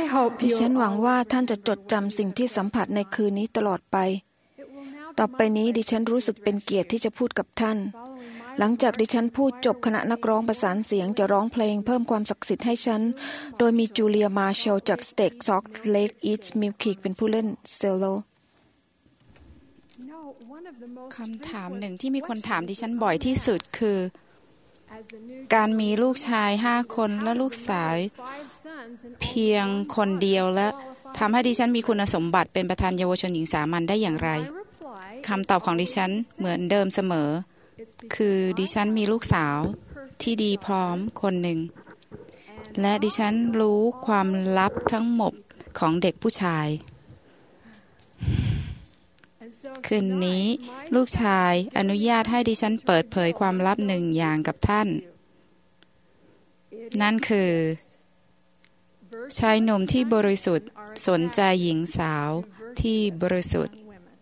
ดิฉันหวังว่าท่านจะจดจำสิ่งที่สัมผัสในคืนนี้ตลอดไปต่อไปนี้ดิฉันรู้สึกเป็นเกียรติที่จะพูดกับท่านหลังจากดิฉันพูดจบคณะนักร้องประสานเสียงจะร้องเพลงเพิ่มความศักดิ์สิทธิ์ให้ฉันโดยมีจูเลียมาร์แชลจากสเต็กซอลต์เลคอีสต์มิลคีเป็นผู้เล่นเซโลคำถามหนึ่งที่มีคนถามดิฉันบ่อยที่สุดคือการมีลูกชาย5 คนและลูกสาวเพียงคนเดียวและทำให้ดิฉันมีคุณสมบัติเป็นประธานเยาวชนหญิงสามัญได้อย่างไรคำตอบของดิฉันเหมือนเดิมเสมอคือดิฉันมีลูกสาวที่ดีพร้อมคนหนึ่งและดิฉันรู้ความลับทั้งหมดของเด็กผู้ชายคืนนี้ลูกชายอนุญาตให้ดิฉันเปิดเผยความลับหนึ่งอย่างกับท่านนั่นคือชายหนุ่มที่บริสุทธิ์สนใจหญิงสาวที่บริสุทธิ์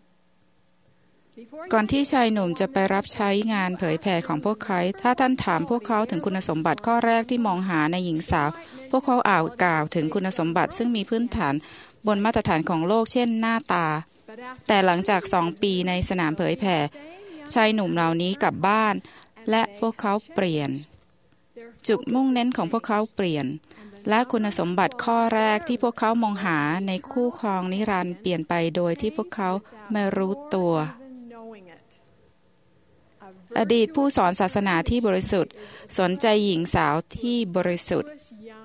ก่อนที่ชายหนุ่มจะไปรับใช้งานเผยแผ่ของพวกเขาถ้าท่านถามพวกเขาถึงคุณสมบัติข้อแรกที่มองหาในหญิงสาวพวกเขากล่าวถึงคุณสมบัติซึ่งมีพื้นฐานบนมาตรฐานของโลกเช่นหน้าตาแต่หลังจาก2 ปีในสนามเผยแผ่ชายหนุ่มเหล่านี้กลับบ้านและพวกเขาเปลี่ยนจุดมุ่งเน้นของพวกเขาเปลี่ยนและคุณสมบัติข้อแรกที่พวกเขามองหาในคู่ครองนิรันดร์เปลี่ยนไปโดยที่พวกเขาไม่รู้ตัวอดีตผู้สอนศาสนาที่บริสุทธิ์สนใจหญิงสาวที่บริสุทธิ์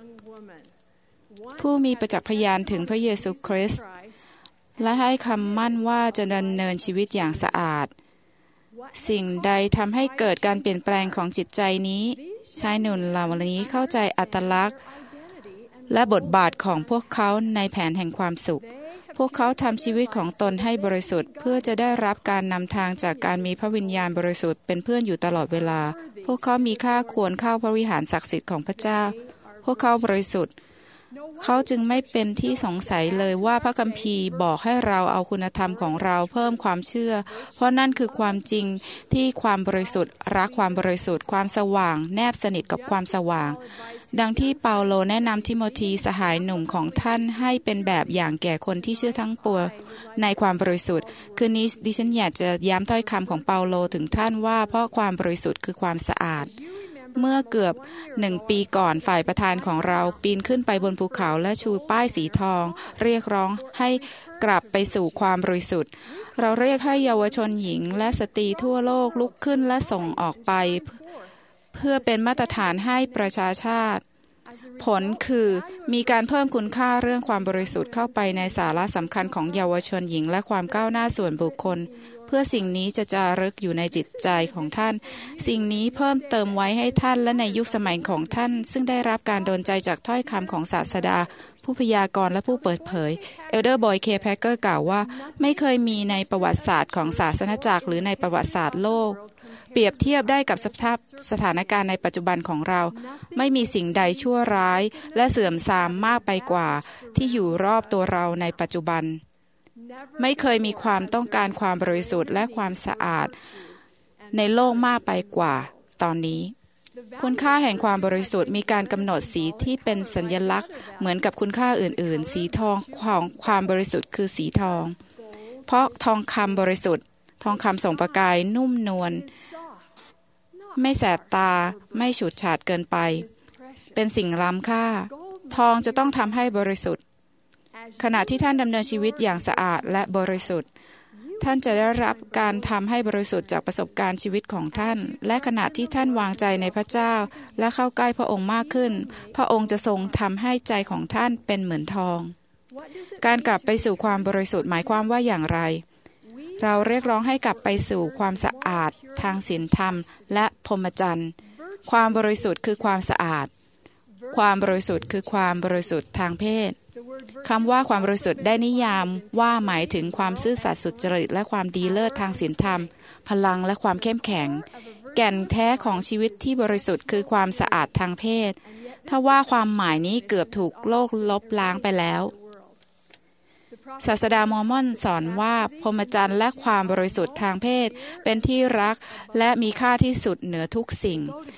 ผู้มีประจักษ์พยานถึงพระเยซูคริสต์และให้คำมั่นว่าจะดำเนินชีวิตอย่างสะอาดสิ่งใดทำให้เกิดการเปลี่ยนแปลงของจิตใจนี้ชายหนุ่มเหล่านี้เข้าใจอัตลักษณ์และบทบาทของพวกเขาในแผนแห่งความสุขพวกเขาทำชีวิตของตนให้บริสุทธิ์เพื่อจะได้รับการนำทางจากการมีพระวิญญาณบริสุทธิ์เป็นเพื่อนอยู่ตลอดเวลาพวกเขามีค่าควรเข้าพระวิหารศักดิ์สิทธิ์ของพระเจ้าพวกเขาบริสุทธิ์เขาจึงไม่เป็นที่สงสัยเลยว่าพระคัมภีร์บอกให้เราเอาคุณธรรมของเราเพิ่มความเชื่อเพราะนั่นคือความจริงที่ความบริสุทธิ์รักความบริสุทธิ์ความสว่างแนบสนิทกับความสว่างดังที่เปาโลแนะนำทิโมธีสหายหนุ่มของท่านให้เป็นแบบอย่างแก่คนที่เชื่อทั้งปวงในความบริสุทธิ์คืนนี้ดิฉันอยากจะย้ำถ้อยคำของเปาโลถึงท่านว่าเพราะความบริสุทธิ์คือความสะอาดเมื่อเกือบ1 ปีก่อนฝ่ายประธานของเราปีนขึ้นไปบนภูเขาและชูป้ายสีทองเรียกร้องให้กลับไปสู่ความบริสุทธิ์เราเรียกให้เยาวชนหญิงและสตรีทั่วโลกลุกขึ้นและส่งออกไปเพื่อเป็นมาตรฐานให้ประชาชาติผลคือมีการเพิ่มคุณค่าเรื่องความบริสุทธิ์เข้าไปในสาระสำคัญของเยาวชนหญิงและความก้าวหน้าส่วนบุคคลเพื่อสิ่งนี้จะจารึกอยู่ในจิตใจของท่านสิ่งนี้เพิ่มเติมไว้ให้ท่านและในยุคสมัยของท่านซึ่งได้รับการดลใจจากถ้อยคำของศาสดาผู้พยากรณ์และผู้เปิดเผยเอลเดอร์บอยเคแพคเกอร์กล่าวว่าไม่เคยมีในประวัติศาสตร์ของศาสนจักรหรือในประวัติศาสตร์โลกเปรียบเทียบได้กับสถานการณ์ในปัจจุบันของเราไม่มีสิ่งใดชั่วร้ายและเสื่อมทรามมากไปกว่าที่อยู่รอบตัวเราในปัจจุบันไม่เคยมีความต้องการความบริสุทธิ์และความสะอาดในโลกมากไปกว่าตอนนี้คุณค่าแห่งความบริสุทธิ์มีการกำหนดสีที่เป็นสัญลักษณ์เหมือนกับคุณค่าอื่นๆสีทองของความบริสุทธิ์คือสีทองเพราะทองคำบริสุทธิ์ทองคำส่งประกายนุ่มนวลไม่แสบตาไม่ฉูดฉาดเกินไปเป็นสิ่งล้ำค่าทองจะต้องทำให้บริสุทธิ์ขณะที่ท่านดำเนินชีวิตอย่างสะอาดและบริสุทธิ์ท่านจะได้รับการทำให้บริสุทธิ์จากประสบการณ์ชีวิตของท่านและขณะที่ท่านวางใจในพระเจ้าและเข้าใกล้พระองค์มากขึ้นพระองค์จะทรงทำให้ใจของท่านเป็นเหมือนทองการกลับไปสู่ความบริสุทธิ์หมายความว่าอย่างไรเราเรียกร้องให้กลับไปสู่ความสะอาดทางศีลธรรมและพรหมจรรย์ความบริสุทธิ์คือความสะอาดความบริสุทธิ์คือความบริสุทธิ์ทางเพศคำว่าความบริสุทธิ์ได้นิยามว่าหมายถึงความซื่อสัตย์สุจริตและความดีเลิศทางศีลธรรมพลังและความเข้มแข็งแก่นแท้ของชีวิตที่บริสุทธิ์คือความสะอาดทางเพศถ้าว่าความหมายนี้เกือบถูกโลกลบล้างไปแล้วศาสดามอร์มอนสอนว่าพรหมจรรย์และความบริสุทธิ์ทางเพศเป็นที่รักและมีค่าที่สุดเหนือทุกสิ่ง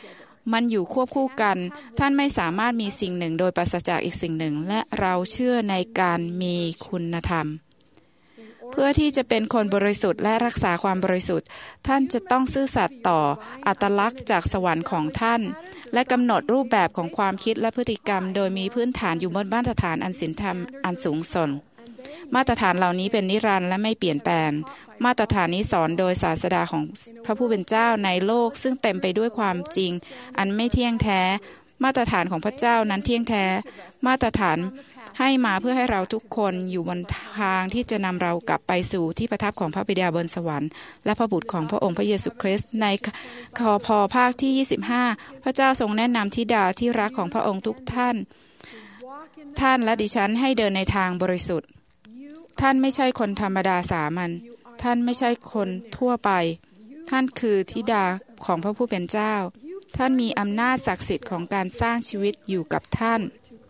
มันอยู่ควบคู่กันท่านไม่สามารถมีสิ่งหนึ่งโดยปราศจากอีกสิ่งหนึ่งและเราเชื่อในการมีคุณธรรมเพื่อที่จะเป็นคนบริสุทธิ์และรักษาความบริสุทธิ์ท่านจะต้องซื่อสัตย์ต่ออัตลักษณ์จากสวรรค์ของท่านและกำหนดรูปแบบของความคิดและพฤติกรรมโดยมีพื้นฐานอยู่บนมาตรฐานอันศีลธรรมอันสูงส่งมาตรฐานเหล่านี้เป็นนิรันดร์และไม่เปลี่ยนแปลงมาตรฐานนี้สอนโดยศาสดาของพระผู้เป็นเจ้าในโลกซึ่งเต็มไปด้วยความจริงอันไม่เที่ยงแท้มาตรฐานของพระเจ้านั้นเที่ยงแท้มาตรฐานให้มาเพื่อให้เราทุกคนอยู่บนทางที่จะนำเรากลับไปสู่ที่ประทับของพระบิดาบนสวรรค์และพระบุตรของพระองค์พระเยซูคริสต์ในคพภาคที่25พระเจ้าทรงแนะนำธิดาที่รักของพระองค์ทุกท่านและดิฉันให้เดินในทางบริสุทธิ์ท่านไม่ใช่คนธรรมดาสามัญท่านไม่ใช่คนทั่วไปท่านคือธิดาของพระผู้เป็นเจ้าท่านมีอำนาจศักดิ์สิทธิ์ของการสร้างชีวิตอยู่กับท่าน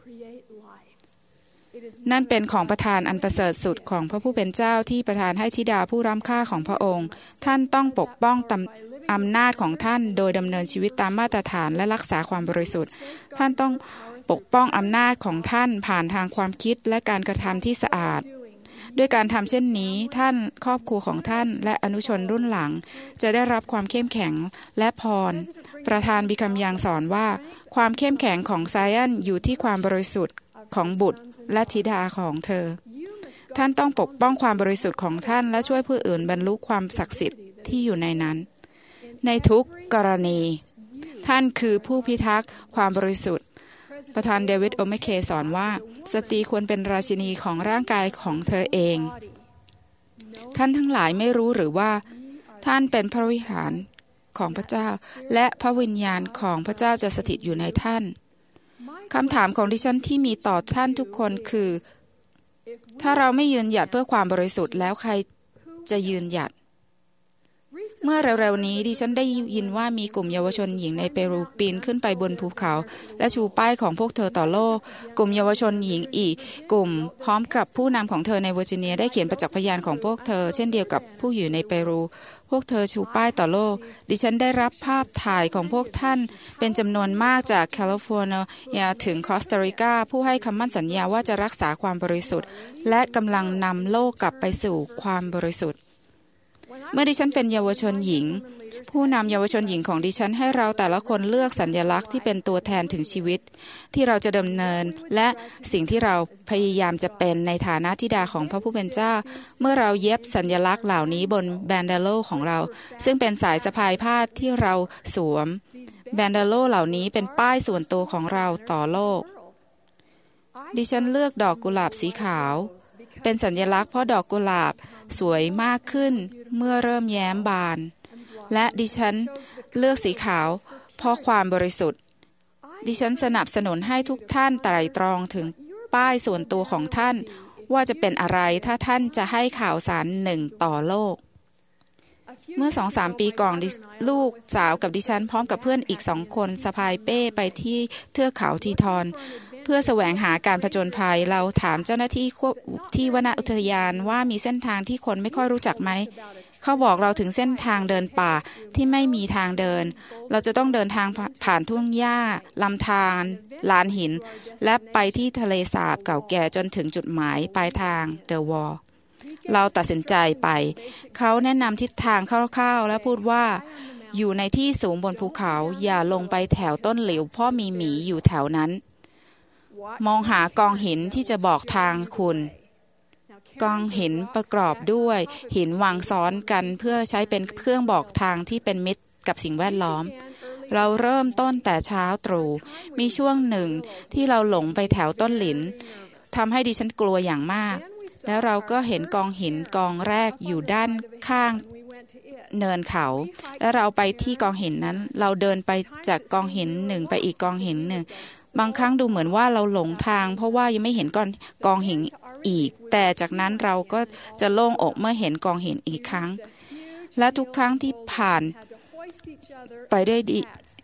นั่นเป็นของประทานอันประเสริฐสุดของพระผู้เป็นเจ้าที่ประทานให้ธิดาผู้ล้ำค่าของพระองค์ท่านต้องปกป้องอำนาจของท่านโดยดำเนินชีวิตตามมาตรฐานและรักษาความบริสุทธิ์ท่านต้องปกป้องอำนาจของท่านผ่านทางความคิดและการกระทำที่สะอาดด้วยการทำเช่นนี้ท่านครอบครัวของท่านและอนุชนรุ่นหลังจะได้รับความเข้มแข็งและพรประธานบิคัมยังสอนว่าความเข้มแข็งของไซออนอยู่ที่ความบริสุทธิ์ของบุตรและธิดาของเธอท่านต้องปกป้องความบริสุทธิ์ของท่านและช่วยผู้อื่นบรรลุความศักดิ์สิทธิ์ที่อยู่ในนั้นในทุกกรณีท่านคือผู้พิทักษ์ความบริสุทธิ์ประธานเดวิดโอเมเคสอนว่าสตรีควรเป็นราชินีของร่างกายของเธอเองท่านทั้งหลายไม่รู้หรือว่าท่านเป็นพระวิหารของพระเจ้าและพระวิญญาณของพระเจ้าจะสถิตอยู่ในท่านคำถามของดิฉันที่มีต่อท่านทุกคนคือถ้าเราไม่ยืนหยัดเพื่อความบริสุทธิ์แล้วใครจะยืนหยัดเมื่อเร็วๆนี้ดิฉันได้ยินว่ามีกลุ่มเยาวชนหญิงในเปรูปีนขึ้นไปบนภูเขาและชูป้ายของพวกเธอต่อโลกกลุ่มเยาวชนหญิงอีกกลุ่มพร้อมกับผู้นำของเธอในเวอร์จิเนียได้เขียนประจักษ์พยานของพวกเธอเช่นเดียวกับผู้อยู่ในเปรูพวกเธอชูป้ายต่อโลกดิฉันได้รับภาพถ่ายของพวกท่านเป็นจำนวนมากจากแคลิฟอร์เนียถึงคอสตาริกาผู้ให้คำมั่นสัญญาว่าจะรักษาความบริสุทธิ์และกำลังนำโลกกลับไปสู่ความบริสุทธิ์เมื่อดิฉันเป็นเยาวชนหญิงผู้นำเยาวชนหญิงของดิฉันให้เราแต่ละคนเลือกสัญลักษณ์ที่เป็นตัวแทนถึงชีวิตที่เราจะดำเนินและสิ่งที่เราพยายามจะเป็นในฐานะธิดาของพระผู้เป็นเจ้าเมื่อเราเย็บสัญลักษณ์เหล่านี้บนแบนเดโลของเราซึ่งเป็นสายสะพายผ้าที่เราสวมแบนเดโลเหล่านี้เป็นป้ายส่วนตัวของเราต่อโลกดิฉันเลือกดอกกุหลาบสีขาวเป็นสัญลักษณ์เพราะดอกกุหลาบสวยมากขึ้นเมื่อเริ่มแย้มบานและดิฉันเลือกสีขาวเพราะความบริสุทธิ์ดิฉันสนับสนุนให้ทุกท่านไตร่ตรองถึงป้ายส่วนตัวของท่านว่าจะเป็นอะไรถ้าท่านจะให้ข่าวสารหนึ่งต่อโลกเมื่อ 2-3 ปีก่อนลูกสาวกับดิฉันพร้อมกับเพื่อนอีก2 คนสะพายเป้ไปที่เทือกเขาทีทอนเพื่อแสวงหาการผจญภัยเราถามเจ้าหน้าที่ที่วนอุทยานว่ามีเส้นทางที่คนไม่ค่อยรู้จักไหมเขาบอกเราถึงเส้นทางเดินป่าที่ไม่มีทางเดินเราจะต้องเดินทางผ่านทุ่งหญ้าลำธารลานหินและไปที่ทะเลสาบเก่าแก่จนถึงจุดหมายปลายทางเดอะวอลเราตัดสินใจไปเขาแนะนำทิศทางคร่าวๆและพูดว่าอยู่ในที่สูงบนภูเขาอย่าลงไปแถวต้นหลิวเพราะมีหมีอยู่แถวนั้นมองหากองหินที่จะบอกทางคุณกองหินประกอบด้วยหินวางซ้อนกันเพื่อใช้เป็นเครื่องบอกทางที่เป็นมิตรกับสิ่งแวดล้อมเราเริ่มต้นแต่เช้าตรู่มีช่วงหนึ่งที่เราหลงไปแถวต้นหลินทำให้ดิฉันกลัวอย่างมากแล้วเราก็เห็นกองหินกองแรกอยู่ด้านข้างเนินเขาและเราไปที่กองหินนั้นเราเดินไปจากกองหินหนึ่งไปอีกกองหินหนึ่งบางครั้งดูเหมือนว่าเราหลงทางเพราะว่ายังไม่เห็นกองหินอีกแต่จากนั้นเราก็จะโล่งอกเมื่อเห็นกองหินอีกครั้งและทุกครั้งที่ผ่านไปด้วยดี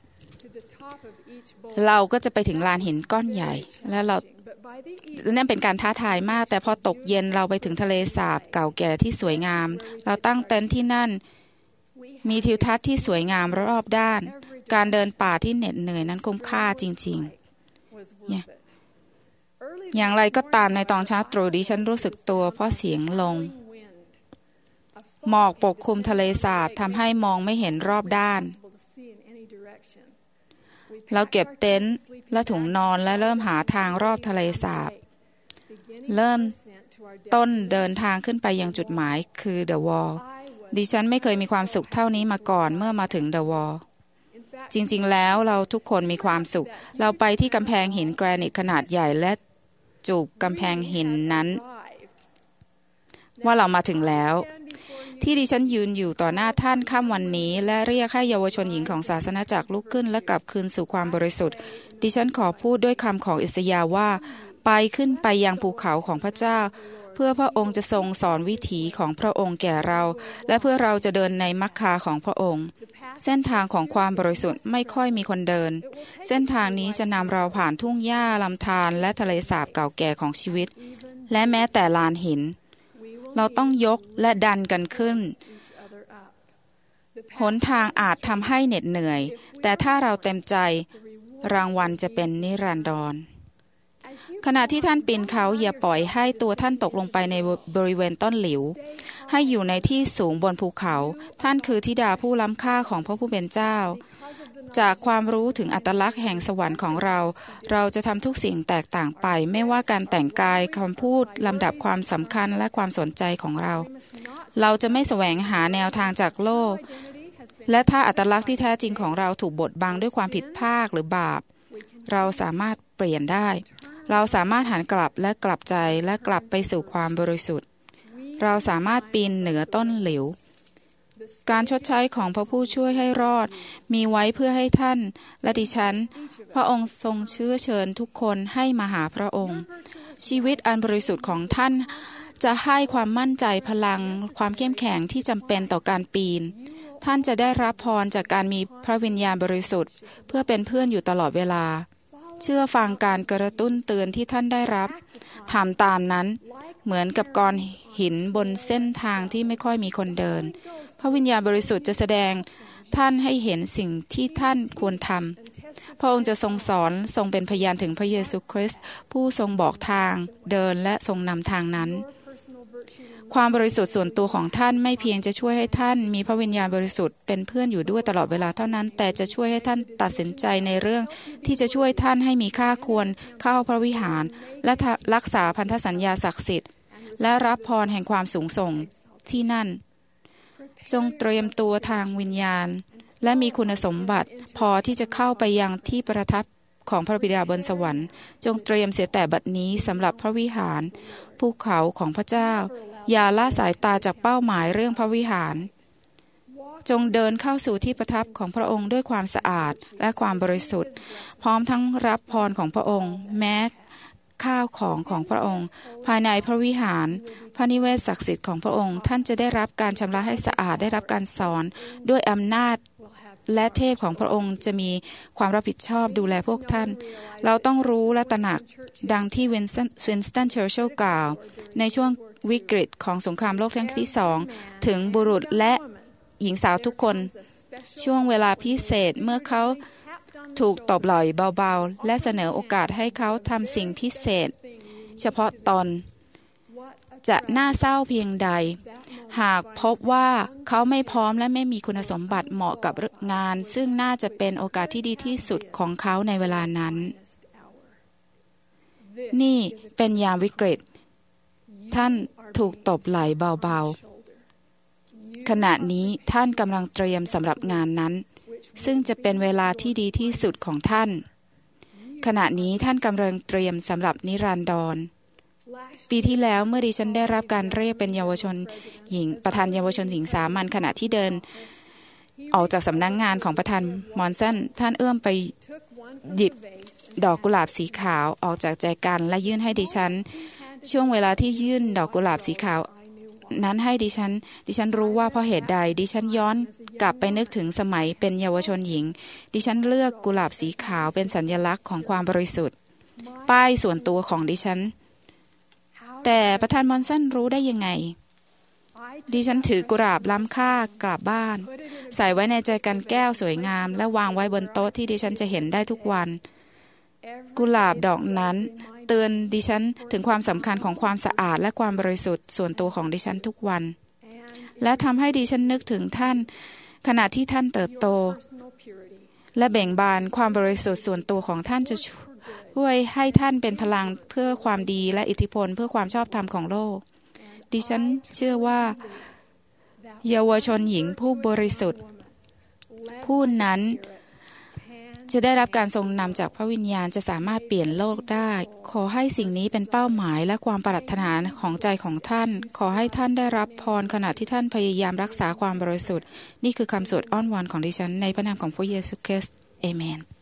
เราก็จะไปถึงลานหินก้อนใหญ่และนั่นเป็นการท้าทายมากแต่พอตกเย็นเราไปถึงทะเลสาบเก่าแก่ที่สวยงามเราตั้งเต็นท์ที่นั่นมีทิวทัศน์ที่สวยงามรอบด้านการเดินป่าที่เหน็ดเหนื่อยนั้นคุ้มค่าจริงๆอย่างไรก็ตามในตอนเช้าตรู่ดิฉันรู้สึกตัวเพราะเสียงลมหมอกปกคลุมทะเลสาบทำให้มองไม่เห็นรอบด้านเราเก็บเต็นท์และถุงนอนและเริ่มหาทางรอบทะเลสาบเริ่มต้นเดินทางขึ้นไปยังจุดหมายคือเดอะวอลดิฉันไม่เคยมีความสุขเท่านี้มาก่อนเมื่อมาถึงเดอะวอลจริงๆแล้วเราทุกคนมีความสุขเราไปที่กำแพงหินแกรนิตขนาดใหญ่และจูบกำแพงหินนั้นว่าเรามาถึงแล้วที่ดิฉันยืนอยู่ต่อหน้าท่านค่ำวันนี้และเรียกให้เยาวชนหญิงของศาสนาจักรลุกขึ้นและกลับคืนสู่ความบริสุทธิ์ดิฉันขอพูดด้วยคำของอิสยาห์ว่าไปขึ้นไปยังภูเขาของพระเจ้าเพื่อพระองค์จะทรงสอนวิถีของพระองค์แก่เราและเพื่อเราจะเดินในมัคคาของพระองค์เส้นทางของความบริสุทธิ์ไม่ค่อยมีคนเดินเส้นทางนี้จะนำเราผ่านทุ่งหญ้าลำธารและทะเลสาบเก่าแก่ของชีวิตและแม้แต่ลานหินเราต้องยกและดันกันขึ้นหนทางอาจทำให้เหน็ดเหนื่อยแต่ถ้าเราเต็มใจรางวัลจะเป็นนิรันดรขณะที่ท่านปีนเขาอย่าปล่อยให้ตัวท่านตกลงไปในบริเวณต้นหลิวให้อยู่ในที่สูงบนภูเขาท่านคือธิดาผู้ล้ำค่าของพระผู้เป็นเจ้าจากความรู้ถึงอัตลักษณ์แห่งสวรรค์ของเราจะทำทุกสิ่งแตกต่างไปไม่ว่าการแต่งกายคำพูดลำดับความสำคัญและความสนใจของเราจะไม่แสวงหาแนวทางจากโลกและถ้าอัตลักษณ์ที่แท้จริงของเราถูกบดบังด้วยความผิดพลาดหรือบาปเราสามารถเปลี่ยนได้เราสามารถหันกลับและกลับใจและกลับไปสู่ความบริสุทธิ์เราสามารถปีนเหนือต้นหลิวการชดใช้ของพระผู้ช่วยให้รอดมีไว้เพื่อให้ท่านและดิฉันพระองค์ทรงเชื้อเชิญทุกคนให้มาหาพระองค์ชีวิตอันบริสุทธิ์ของท่านจะให้ความมั่นใจพลังความเข้มแข็งที่จำเป็นต่อการปีนท่านจะได้รับพรจากการมีพระวิญญาณบริสุทธิ์เพื่อเป็นเพื่อนอยู่ตลอดเวลาเชื่อฟังการกระตุ้นเตือนที่ท่านได้รับทำตามนั้นเหมือนกับก้อนหินบนเส้นทางที่ไม่ค่อยมีคนเดินพระวิญญาณบริสุทธิ์จะแสดงท่านให้เห็นสิ่งที่ท่านควรทำพระองค์จะทรงสอนทรงเป็นพยานถึงพระเยซูคริสต์ผู้ทรงบอกทางเดินและทรงนำทางนั้นความบริสุทธิ์ส่วนตัวของท่านไม่เพียงจะช่วยให้ท่านมีพระวิญญาณบริสุทธิ์เป็นเพื่อนอยู่ด้วยตลอดเวลาเท่านั้นแต่จะช่วยให้ท่านตัดสินใจในเรื่องที่จะช่วยท่านให้มีค่าควรเข้าพระวิหารและรักษาพันธสัญญาศักดิ์สิทธิ์และรับพรแห่งความสูงส่งที่นั่นจงเตรียมตัวทางวิญญาณและมีคุณสมบัติพอที่จะเข้าไปยังที่ประทับของพระบิดาบนสวรรค์จงเตรียมเสียแต่บัดนี้สำหรับพระวิหารภูเขาของพระเจ้าอย่าละสายตาจากเป้าหมายเรื่องพระวิหารจงเดินเข้าสู่ที่ประทับของพระองค์ด้วยความสะอาดและความบริสุทธิ์พร้อมทั้งรับพรของพระองค์แม้ข้าวของพระองค์ภายในพระวิหารพระนิเวศศักดิ์สิทธิ์ของพระองค์ท่านจะได้รับการชำระให้สะอาดได้รับการสอนด้วยอำนาจและเทพของพระองค์จะมีความรับผิดชอบดูแลพวกท่านเราต้องรู้และตระหนักดังที่วินสตัน เชอร์ชิลกล่าวในช่วงวิกฤตของสงครามโลกครั้งที่2ถึงบุรุษและหญิงสาวทุกคนช่วงเวลาพิเศษเมื่อเขาถูกตบไหล่เบาๆและเสนอโอกาสให้เขาทำสิ่งพิเศษเฉพาะตนจะน่าเศร้าเพียงใดหากพบว่าเขาไม่พร้อมและไม่มีคุณสมบัติเหมาะกับงานซึ่งน่าจะเป็นโอกาสที่ดีที่สุดของเขาในเวลานั้นนี่เป็นยามวิกฤตท่านถูกตบไหล่เบาๆขณะนี้ท่านกำลังเตรียมสำหรับงานนั้นซึ่งจะเป็นเวลาที่ดีที่สุดของท่านขณะนี้ท่านกำลังเตรียมสำหรับนิรันดรปีที่แล้วเมื่อดิฉันได้รับการเรียกเป็นเยาวชนหญิงประธานเยาวชนหญิงสามัญขณะที่เดินออกจากสำนักงานของประธานมอนสันท่านเอื้อมไปหยิบดอกกุหลาบสีขาวออกจากแจกันและยื่นให้ดิฉันช่วงเวลาที่ยื่นดอกกุหลาบสีขาวนั้นให้ดิฉันรู้ว่าเพราะเหตุใดดิฉันย้อนกลับไปนึกถึงสมัยเป็นเยาวชนหญิงดิฉันเลือกกุหลาบสีขาวเป็นสัญลักษณ์ของความบริสุทธิ์ป้ายส่วนตัวของดิฉันแต่ประธานมอนสันรู้ได้ยังไงดิฉันถือกุหลาบล้ำค่ากลับบ้านใส่ไว้ในใจกันแก้วสวยงามและวางไว้บนโต๊ะที่ดิฉันจะเห็นได้ทุกวันกุหลาบดอกนั้นเตือนดิฉันถึงความสำคัญของความสะอาดและความบริสุทธิ์ส่วนตัวของดิฉันทุกวันและทำให้ดิฉันนึกถึงท่านขณะที่ท่านเติบโตและเบ่งบานความบริสุทธิ์ส่วนตัวของท่านจะช่วยให้ท่านเป็นพลังเพื่อความดีและอิทธิพลเพื่อความชอบธรรมของโลกดิฉันเชื่อว่าเยาวชนหญิงผู้บริสุทธิ์ผู้นั้นจะได้รับการทรงนำจากพระวิญญาณจะสามารถเปลี่ยนโลกได้ขอให้สิ่งนี้เป็นเป้าหมายและความปรารถนาของใจของท่านขอให้ท่านได้รับพรขณะที่ท่านพยายามรักษาความบริสุทธิ์นี่คือคำสวดอ้อนวอนของดิฉันในพระนามของพระเยซูคริสต์เอเมน